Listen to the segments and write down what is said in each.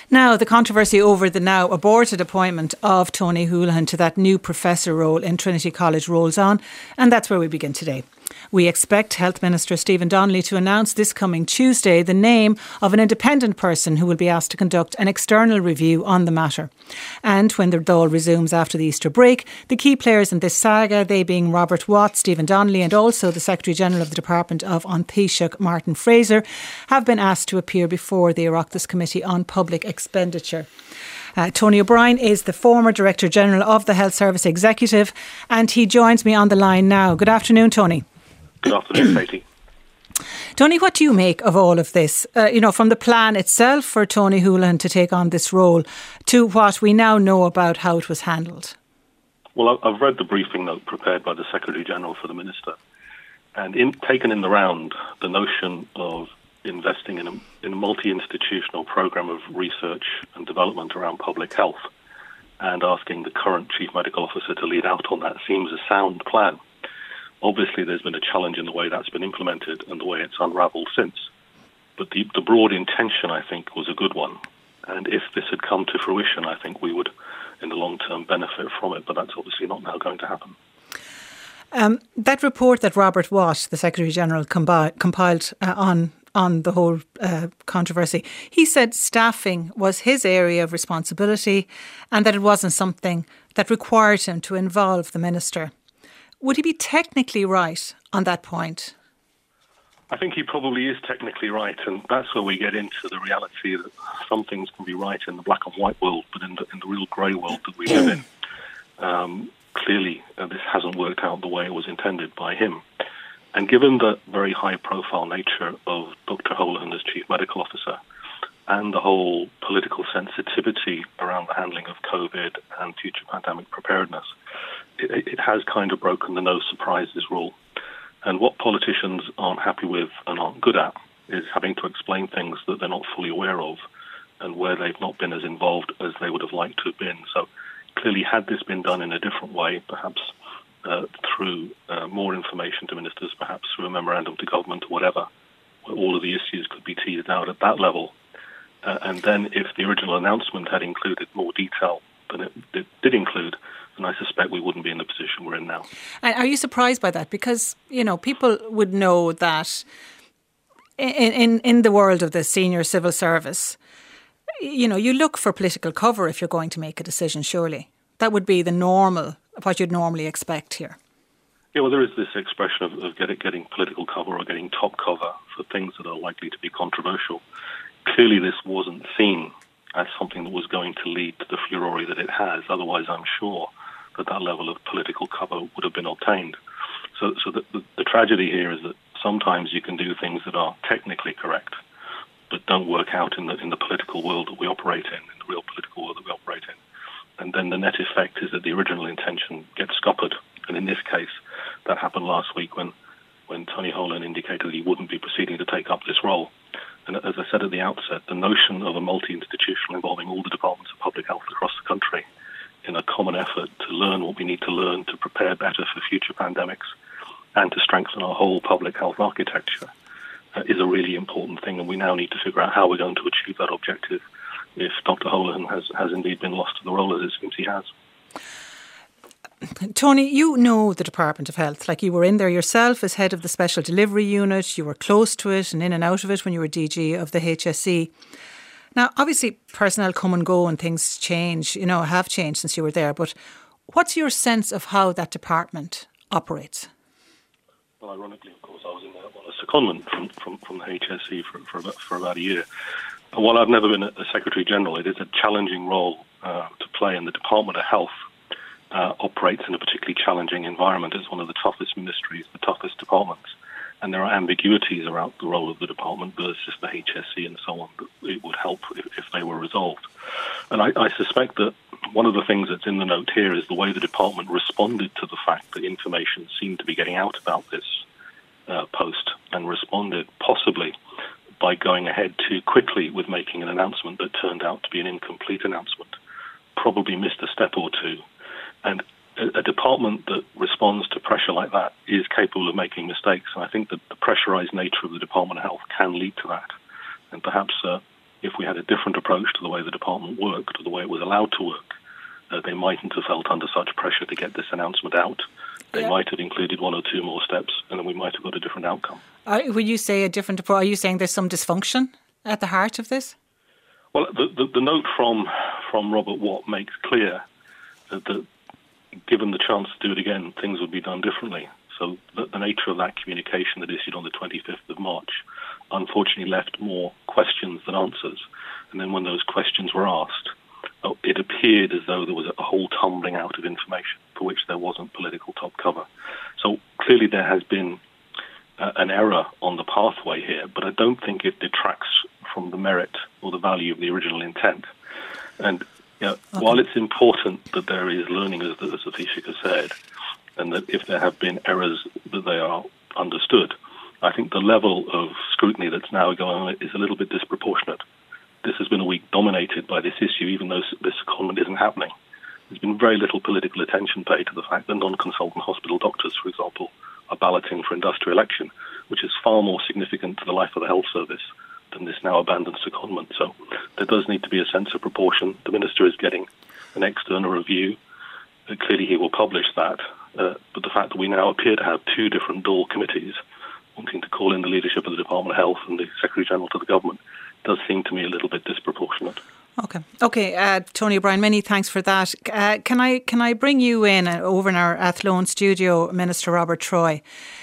Now, the controversy over the now aborted appointment of Tony Holohan to that new professor role in Trinity College rolls on, and that's where we begin today. We expect Health Minister Stephen Donnelly to announce this coming Tuesday the name of an independent person who will be asked to conduct an external review on the matter. And when the Dáil resumes after the Easter break, the key players in this saga, they being Robert Watt, Stephen Donnelly and also the Secretary-General of the Department of An Taoiseach, Martin Fraser, have been asked to appear before the Oireachtas Committee on Public Expenditure. Tony O'Brien is the former Director-General of the Health Service Executive and he joins me on the line now. Good afternoon, Tony. Good afternoon, Katie. Tony, what do you make of all of this? From the plan itself for Tony Holohan to take on this role to what we now know about how it was handled? Well, I've read the briefing note prepared by the Secretary-General for the Minister, and taken in the round, the notion of investing in a multi-institutional programme of research and development around public health and asking the current Chief Medical Officer to lead out on that seems a sound plan. Obviously, there's been a challenge in the way that's been implemented and the way it's unravelled since. But the broad intention, I think, was a good one. And if this had come to fruition, I think we would, in the long term, benefit from it. But that's obviously not now going to happen. That report that Robert Watt, the Secretary-General, compiled on the whole controversy, he said staffing was his area of responsibility and that it wasn't something that required him to involve the Minister. Would he be technically right on that point? I think he probably is technically right, and that's where we get into the reality that some things can be right in the black and white world, but in the real grey world that we live in, clearly this hasn't worked out the way it was intended by him. And given the very high-profile nature of Dr. Holohan as Chief Medical Officer and the whole political sensitivity around the handling of COVID and future pandemic preparedness, it has kind of broken the no surprises rule. And what politicians aren't happy with and aren't good at is having to explain things that they're not fully aware of and where they've not been as involved as they would have liked to have been. So clearly, had this been done in a different way, perhaps through more information to ministers, perhaps through a memorandum to government or whatever, where all of the issues could be teased out at that level. And then if the original announcement had included more detail than it did include, and I suspect we wouldn't be in the position we're in now. And are you surprised by that? Because, people would know that in the world of the senior civil service, you look for political cover if you're going to make a decision, surely. That would be what you'd normally expect here. Yeah, well, there is this expression of getting political cover or getting top cover for things that are likely to be controversial. Clearly, this wasn't seen as something that was going to lead to the furore that it has. Otherwise, I'm sure that level of political cover would have been obtained. So the tragedy here is that sometimes you can do things that are technically correct, but don't work out in the political world that we operate in the real political world that we operate in. And then the net effect is that the original intention gets scuppered. And in this case, that happened last week when Tony Holohan indicated he wouldn't be proceeding to take up this role. And as I said at the outset, the notion of a multi-institutional involving all the departments of public health across the country in a common effort to learn what we need to learn to prepare better for future pandemics and to strengthen our whole public health architecture is a really important thing. And we now need to figure out how we're going to achieve that objective if Dr. Holohan has indeed been lost to the role as it seems he has. Tony, you know the Department of Health, like you were in there yourself as head of the Special Delivery Unit, you were close to it and in and out of it when you were DG of the HSE. Now, obviously, personnel come and go and things change, have changed since you were there, but what's your sense of how that department operates? Well, ironically, of course, I was in there on a secondment from the HSE for about a year. And while I've never been a Secretary-General, it is a challenging role to play, and the Department of Health operates in a particularly challenging environment. It's one of the toughest ministries, the toughest departments, and there are ambiguities around the role of the department versus the HSE and so on. But it would help if they were resolved. And I suspect that one of the things that's in the note here is the way the department responded to the fact that information seemed to be getting out about this post, and responded possibly by going ahead too quickly with making an announcement that turned out to be an incomplete announcement, probably missed a step or two. And a department that responds to pressure like that is capable of making mistakes. And I think that the pressurized nature of the Department of Health can lead to that. And perhaps if we had a different approach to the way the department worked or the way it was allowed to work, they mightn't have felt under such pressure to get this announcement out. They might have included one or two more steps, and then we might have got a different outcome. When you say a different approach, are you saying there's some dysfunction at the heart of this? Well, the note from Robert Watt makes clear that given the chance to do it again, things would be done differently. So the nature of that communication that issued on the 25th of March unfortunately left more questions than answers. And then when those questions were asked, it appeared as though there was a whole tumbling out of information for which there wasn't political top cover. So clearly there has been an error on the pathway here, but I don't think it detracts from the merit or the value of the original intent. And while it's important that there is learning, as Safishik has said, and that if there have been errors, that they are understood, I think the level of scrutiny that's now going on is a little bit disproportionate. This has been a week dominated by this issue, even though this secondment isn't happening. There's been very little political attention paid to the fact that non-consultant hospital doctors, for example, are balloting for industrial election, which is far more significant to the life of the health service than this now abandoned secondment. So there does need to be a sense of proportion. The Minister is getting an external review. Clearly he will publish that. But the fact that we now appear to have two different dual committees wanting to call in the leadership of the Department of Health and the Secretary-General to the government does seem to me a little bit disproportionate. Okay. Tony O'Brien, many thanks for that. Can I bring you in over in our Athlone studio, Minister Robert Troy?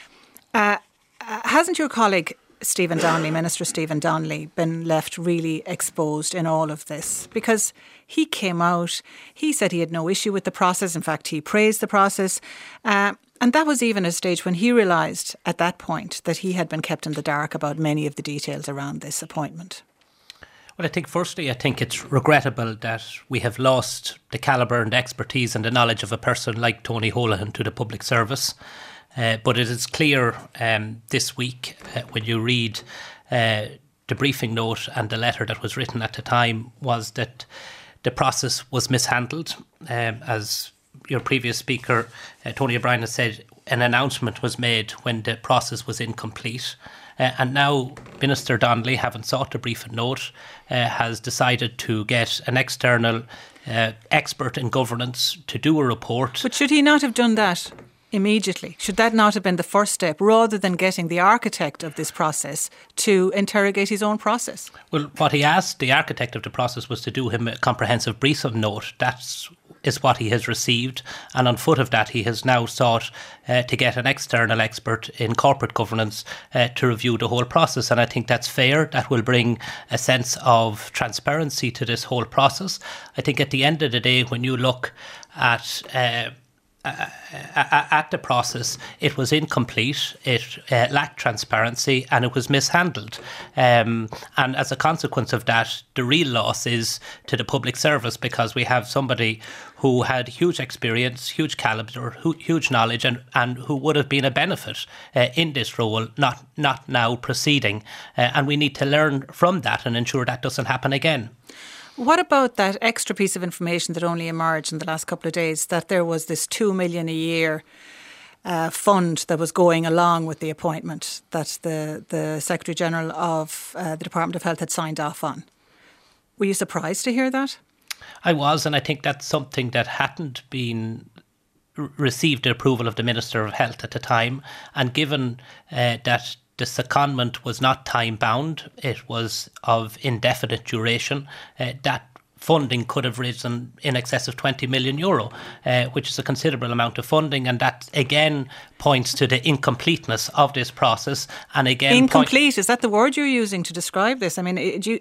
Hasn't your colleague Stephen Donnelly, Minister Stephen Donnelly, been left really exposed in all of this? Because he came out, he said he had no issue with the process. In fact, he praised the process. And that was even a stage when he realised at that point that he had been kept in the dark about many of the details around this appointment. Well, I think it's regrettable that we have lost the calibre and expertise and the knowledge of a person like Tony Holohan to the public service. But it is clear this week when you read the briefing note and the letter that was written at the time was that the process was mishandled. As your previous speaker, Tony O'Brien, has said, an announcement was made when the process was incomplete. And now Minister Donnelly, having sought a briefing note, has decided to get an external expert in governance to do a report. But should he not have done that immediately? Should that not have been the first step, rather than getting the architect of this process to interrogate his own process? Well, what he asked the architect of the process was to do him a comprehensive briefing note. That is what he has received, and on foot of that he has now sought to get an external expert in corporate governance to review the whole process, and I think that's fair. That will bring a sense of transparency to this whole process. I think at the end of the day, when you look at the process, it was incomplete, it lacked transparency, and it was mishandled. And as a consequence of that, the real loss is to the public service, because we have somebody who had huge experience, huge calibre, huge knowledge, and who would have been a benefit in this role, not now proceeding. And we need to learn from that and ensure that doesn't happen again. What about that extra piece of information that only emerged in the last couple of days, that there was this $2 million a year fund that was going along with the appointment that the Secretary-General of the Department of Health had signed off on? Were you surprised to hear that? I was, and I think that's something that hadn't been received the approval of the Minister of Health at the time, and given that the secondment was not time-bound, it was of indefinite duration, that funding could have risen in excess of €20 million, which is a considerable amount of funding, and that again points to the incompleteness of this process. And again, incomplete, is that the word you're using to describe this? I mean,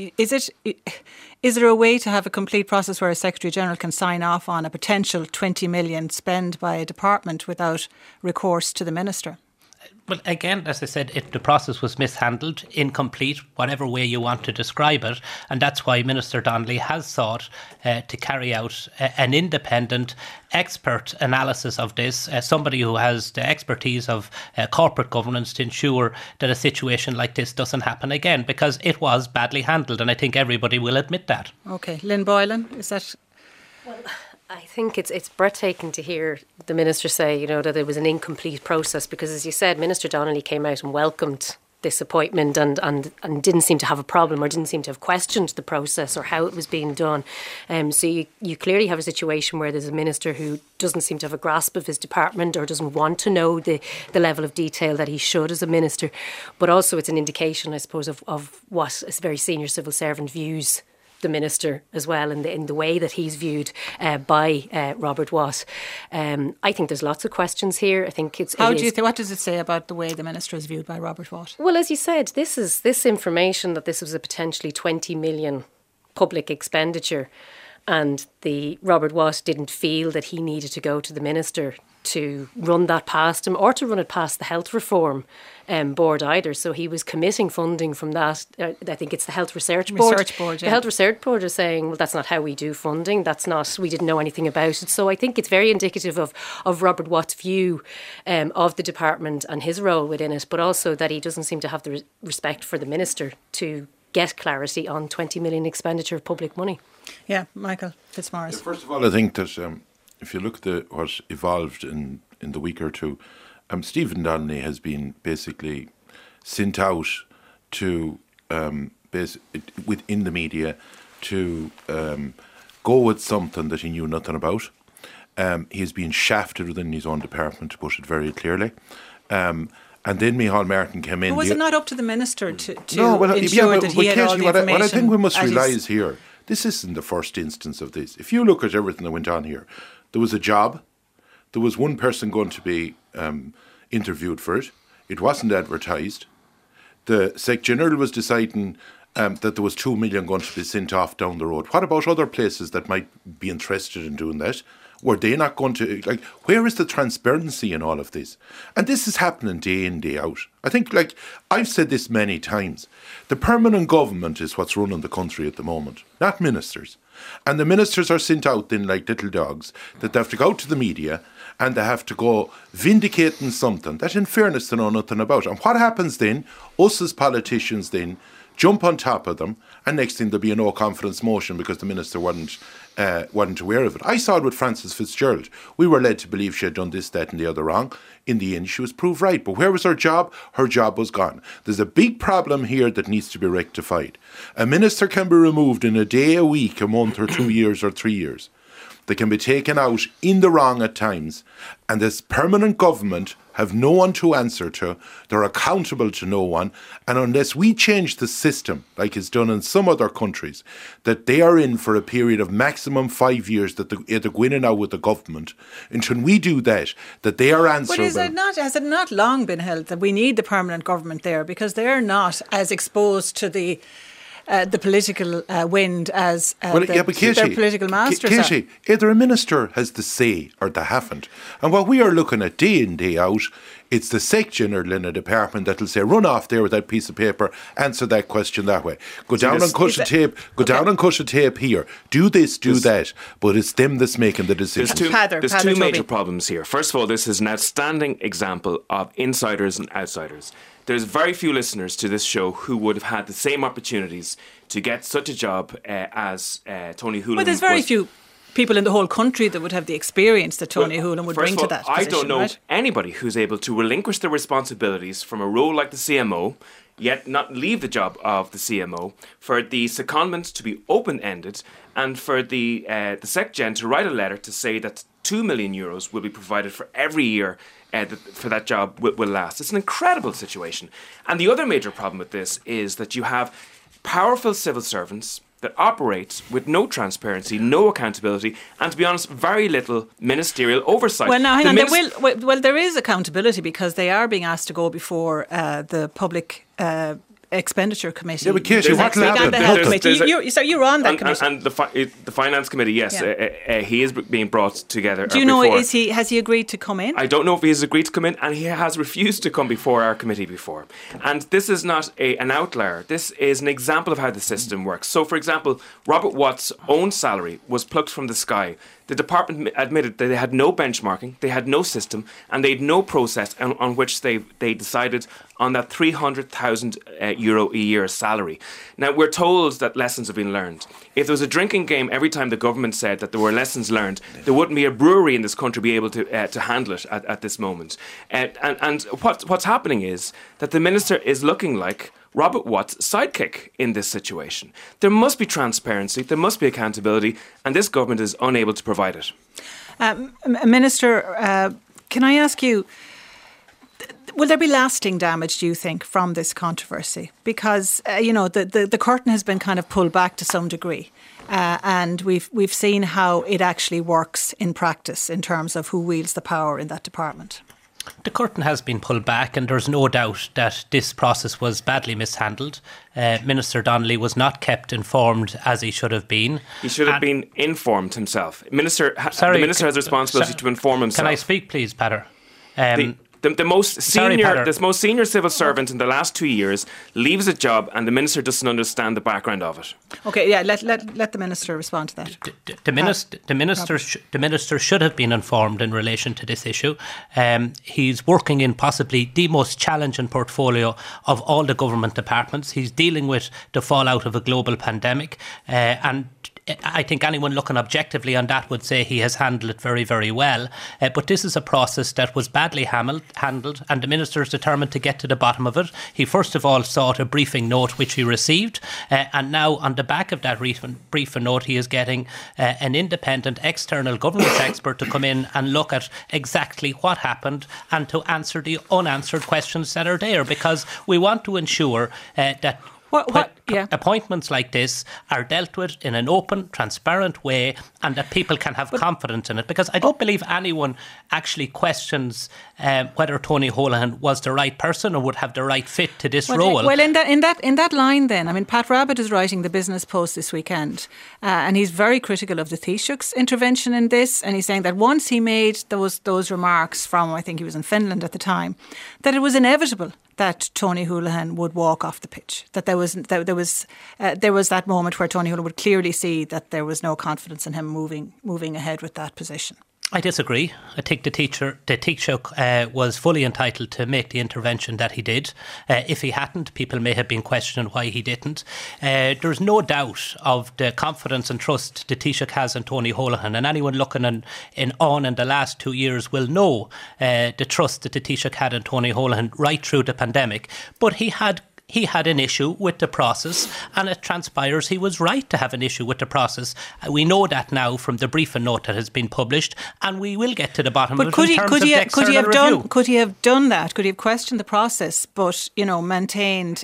is there a way to have a complete process where a Secretary-General can sign off on a potential 20 million spend by a department without recourse to the Minister? Well, again, as I said, the process was mishandled, incomplete, whatever way you want to describe it. And that's why Minister Donnelly has sought to carry out an independent expert analysis of this, somebody who has the expertise of corporate governance to ensure that a situation like this doesn't happen again, because it was badly handled. And I think everybody will admit that. OK. Lynn Boylan, is that... Well, I think it's breathtaking to hear the Minister say, that it was an incomplete process, because, as you said, Minister Donnelly came out and welcomed this appointment and didn't seem to have a problem or didn't seem to have questioned the process or how it was being done. So you clearly have a situation where there's a minister who doesn't seem to have a grasp of his department or doesn't want to know the level of detail that he should as a minister. But also it's an indication, I suppose, of what a very senior civil servant views the minister as well in the way that he's viewed by Robert Watt. I think there's lots of questions here. I think it's... What does it say about the way the minister is viewed by Robert Watt? Well, as you said, this information that this was a potentially 20 million public expenditure, and the Robert Watt didn't feel that he needed to go to the minister to run that past him or to run it past the health reform board either. So he was committing funding from that. I think it's the Health Research Board. The Health Research Board is saying, well, that's not how we do funding. We didn't know anything about it. So I think it's very indicative of Robert Watt's view of the department and his role within it, but also that he doesn't seem to have the respect for the minister to get clarity on 20 million expenditure of public money. Yeah, Michael Fitzmaurice. Yeah, first of all, I think that if you look at what evolved in the week or two, Stephen Donnelly has been basically sent out to within the media to go with something that he knew nothing about. He has been shafted within his own department, to put it very clearly. And then Micheál Martin came in. But was it not up to the minister to ensure that he had all the information? What I think we must realise here, this isn't the first instance of this. If you look at everything that went on here, there was a job. There was one person going to be interviewed for it. It wasn't advertised. The Sec General was deciding that there was 2 million going to be sent off down the road. What about other places that might be interested in doing that? Were they not going to, where is the transparency in all of this? And this is happening day in, day out. I think, I've said this many times, the permanent government is what's running the country at the moment, not ministers. And the ministers are sent out then like little dogs, that they have to go out to the media and they have to go vindicating something that in fairness they know nothing about. And what happens then? Us as politicians then jump on top of them, and next thing there'll be a no confidence motion because the minister wasn't aware of it. I saw it with Frances Fitzgerald. We were led to believe she had done this, that and the other wrong. In the end, she was proved right. But where was her job? Her job was gone. There's a big problem here that needs to be rectified. A minister can be removed in a day, a week, a month or 2 years or 3 years. They can be taken out in the wrong at times. And this permanent government have no one to answer to. They're accountable to no one. And unless we change the system, like it's done in some other countries, that they are in for a period of maximum 5 years that they're going in out with the government, until we do that they are answerable. But has it not long been held that we need the permanent government there because they're not as exposed to the political wind as their political masters are? Either a minister has the say or they haven't. And what we are looking at day in, day out, it's the Sec General in a department that will say, run off there with that piece of paper, answer that question that way. Go down and cut a tape here. Do this, do that. But it's them that's making the decision. There's two major problems here. First of all, this is an outstanding example of insiders and outsiders. There's very few listeners to this show who would have had the same opportunities to get such a job as Tony Holohan. But there's very few people in the whole country that would have the experience that Tony Holohan would bring to that position. I don't know right? anybody who's able to relinquish their responsibilities from a role like the CMO, yet not leave the job of the CMO, for the secondment to be open-ended, and for the SecGen to write a letter to say that €2 million will be provided for every year for that job will last. It's an incredible situation. And the other major problem with this is that you have powerful civil servants that operate with no transparency, no accountability, and to be honest, very little ministerial oversight. Well, now, hang on. There is accountability because they are being asked to go before the public expenditure committee. Yeah, but Katie, what will happen? The health committee. You're on that committee. And the finance committee, yes, he is being brought together. Do you know, has he agreed to come in? I don't know if he has agreed to come in, and he has refused to come before our committee before. And this is not an outlier. This is an example of how the system works. So, for example, Robert Watt's own salary was plucked from the sky. The department admitted that they had no benchmarking, they had no system, and they had no process on which they decided on that €300,000 euro a year salary. Now, we're told that lessons have been learned. If there was a drinking game every time the government said that there were lessons learned, there wouldn't be a brewery in this country be able to handle it at this moment. And what's happening is that the minister is looking like Robert Watt's sidekick in this situation. There must be transparency, there must be accountability, and this government is unable to provide it. Minister, can I ask you, will there be lasting damage, do you think, from this controversy? Because, the curtain has been kind of pulled back to some degree. And we've seen how it actually works in practice in terms of who wields the power in that department. The curtain has been pulled back, and there's no doubt that this process was badly mishandled. Minister Donnelly was not kept informed as he should have been. He should have been informed himself. The minister has a responsibility to inform himself. Can I speak, please, Peter? The most senior civil servant in the last 2 years leaves a job, and the minister doesn't understand the background of it. Okay, yeah, let the minister respond to that. The minister should have been informed in relation to this issue. He's working in possibly the most challenging portfolio of all the government departments. He's dealing with the fallout of a global pandemic, and I think anyone looking objectively on that would say he has handled it very, very well. But this is a process that was badly handled, and the minister is determined to get to the bottom of it. He first of all sought a briefing note, which he received, and now on the back of that briefing note, he is getting an independent external governance expert to come in and look at exactly what happened and to answer the unanswered questions that are there, because we want to ensure that appointments like this are dealt with in an open, transparent way, and that people can have confidence in it. Because I don't believe anyone actually questions whether Tony Holohan was the right person or would have the right fit to this role. Well, in that line, then, I mean, Pat Rabbitte is writing the Business Post this weekend, and he's very critical of the Taoiseach's intervention in this, and he's saying that once he made those remarks from, I think he was in Finland at the time, that it was inevitable that Tony Holohan would walk off the pitch. That there was that moment where Tony Holohan would clearly see that there was no confidence in him moving ahead with that position. I disagree. I think the Taoiseach was fully entitled to make the intervention that he did. If he hadn't, people may have been questioning why he didn't. There's no doubt of the confidence and trust the Taoiseach has in Tony Holohan, and anyone looking in the last 2 years will know the trust that the Taoiseach had in Tony Holohan right through the pandemic. But he had an issue with the process, and it transpires he was right to have an issue with the process. We know that now from the briefing note that has been published, and we will get to the bottom of it in terms of the external review. Could he have done that? Could he have questioned the process, but maintained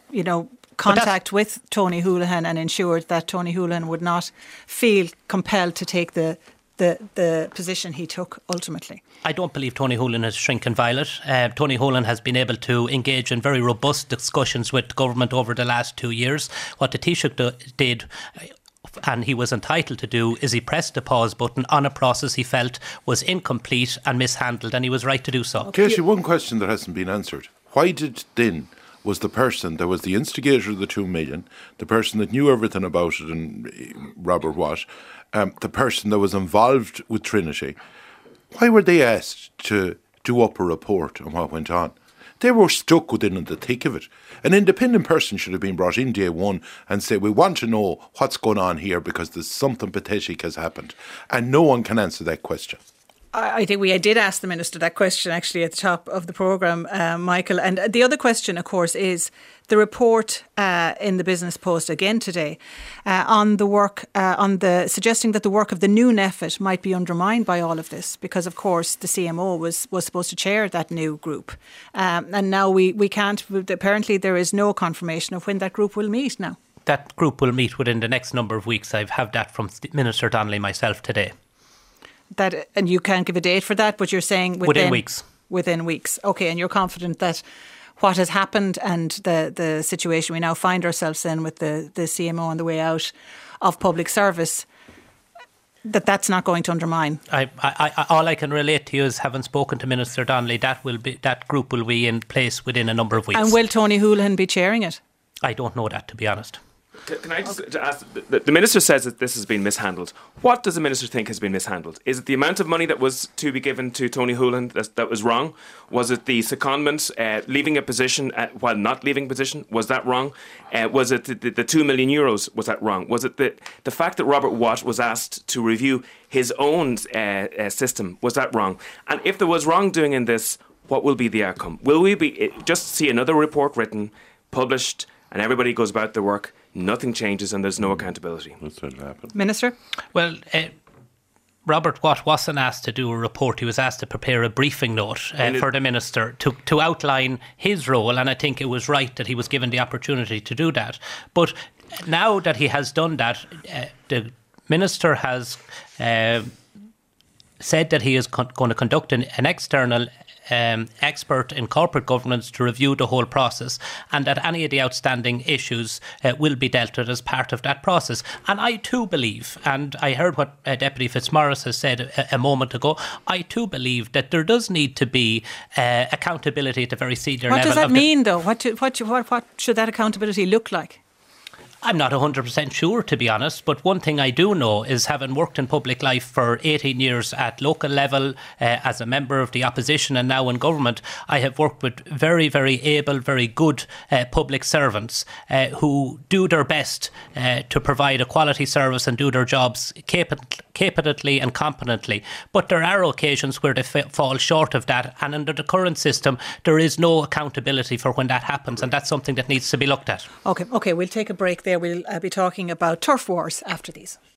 contact with Tony Holohan and ensured that Tony Holohan would not feel compelled to take the position he took ultimately? I don't believe Tony Holohan is shrinking violet. Tony Holohan has been able to engage in very robust discussions with government over the last 2 years. What the Taoiseach did, and he was entitled to do, is he pressed the pause button on a process he felt was incomplete and mishandled, and he was right to do so. Casey, one question that hasn't been answered. Why did then was the person that was the instigator of the 2 million, the person that knew everything about it, and Robert Watt, the person that was involved with Trinity, why were they asked to do up a report on what went on? They were stuck within the thick of it. An independent person should have been brought in day one and say, we want to know what's going on here because there's something pathetic has happened. And no one can answer that question. I think we did ask the Minister that question actually at the top of the programme, Michael. And the other question, of course, is the report in the Business Post again today on the work, suggesting that the work of the new NPHET might be undermined by all of this because, of course, the CMO was supposed to chair that new group. And now we can't, apparently there is no confirmation of when that group will meet now. That group will meet within the next number of weeks. I have that from Minister Donnelly myself today. And you can't give a date for that, but you're saying within weeks. Within weeks. Okay, and you're confident that what has happened and the situation we now find ourselves in with the CMO on the way out of public service, that's not going to undermine. All I can relate to you is, having spoken to Minister Donnelly, that group will be in place within a number of weeks. And will Tony Holohan be chairing it? I don't know that, to be honest. Can I just ask, the Minister says that this has been mishandled. What does the Minister think has been mishandled? Is it the amount of money that was to be given to Tony Holohan that was wrong? Was it the secondment leaving a position while not leaving a position? Was that wrong? Was it the 2 million euros? Was that wrong? Was it the fact that Robert Watt was asked to review his own system? Was that wrong? And if there was wrongdoing in this, what will be the outcome? Will we just see another report written, published, and everybody goes about their work, nothing changes and there's no accountability? That's what happened. Minister? Well, Robert Watt wasn't asked to do a report. He was asked to prepare a briefing note for the Minister to outline his role, and I think it was right that he was given the opportunity to do that. But now that he has done that, the Minister has said that he is going to conduct an external expert in corporate governance to review the whole process, and that any of the outstanding issues will be dealt with as part of that process. And I too believe, and I heard what Deputy Fitzmaurice has said a moment ago, I too believe that there does need to be accountability at the very senior level. What does that mean, though? What should that accountability look like? I'm not 100% sure, to be honest, but one thing I do know is, having worked in public life for 18 years at local level as a member of the opposition and now in government, I have worked with very, very able, very good public servants who do their best to provide a quality service and do their jobs capably and competently. But there are occasions where they fall short of that, and under the current system there is no accountability for when that happens, and that's something that needs to be looked at. Okay, we'll take a break there. We'll be talking about turf wars after these.